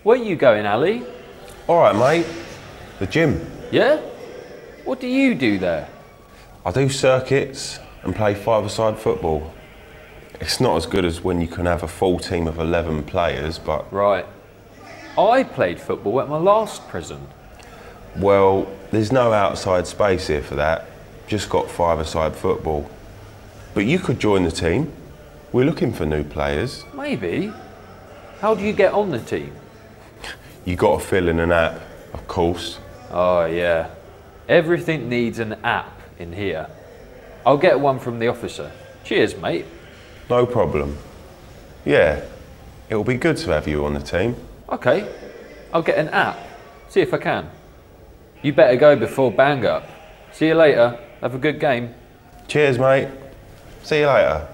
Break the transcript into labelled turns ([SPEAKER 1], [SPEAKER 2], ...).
[SPEAKER 1] Where you going, Ali?
[SPEAKER 2] Alright, mate. The gym.
[SPEAKER 1] Yeah? What do you do there?
[SPEAKER 2] I do circuits and play five-a-side football. It's not as good as when you can have a full team of 11 players, but...
[SPEAKER 1] Right. I played football at my last prison.
[SPEAKER 2] Well, there's no outside space here for that. Just got five-a-side football. But you could join the team. We're looking for new players.
[SPEAKER 1] Maybe. How do you get on the team?
[SPEAKER 2] You got to fill in an app, of course.
[SPEAKER 1] Oh, yeah. Everything needs an app in here. I'll get one from the officer. Cheers, mate.
[SPEAKER 2] No problem. Yeah, it'll be good to have you on the team.
[SPEAKER 1] Okay. I'll get an app. See if I can. You better go before bang up. See you later. Have a good game.
[SPEAKER 2] Cheers, mate. See you later.